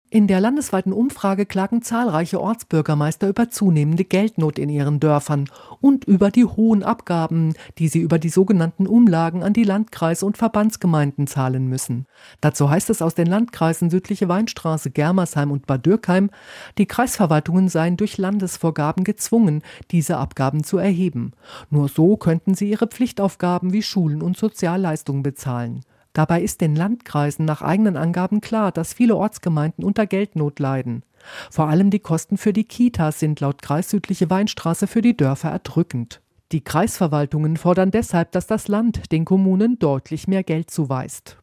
In der landesweiten Umfrage klagen zahlreiche Ortsbürgermeister über zunehmende Geldnot in ihren Dörfern und über die hohen Abgaben, die sie über die sogenannten Umlagen an die Landkreise und Verbandsgemeinden zahlen müssen. Dazu heißt es aus den Landkreisen Südliche Weinstraße, Germersheim und Bad Dürkheim, die Kreisverwaltungen seien durch Landesvorgaben gezwungen, diese Abgaben zu erheben. Nur so könnten sie ihre Pflichtaufgaben wie Schulen und Sozialleistungen bezahlen. Dabei ist den Landkreisen nach eigenen Angaben klar, dass viele Ortsgemeinden unter Geldnot leiden. Vor allem die Kosten für die Kitas sind laut Kreis Südliche Weinstraße für die Dörfer erdrückend. Die Kreisverwaltungen fordern deshalb, dass das Land den Kommunen deutlich mehr Geld zuweist.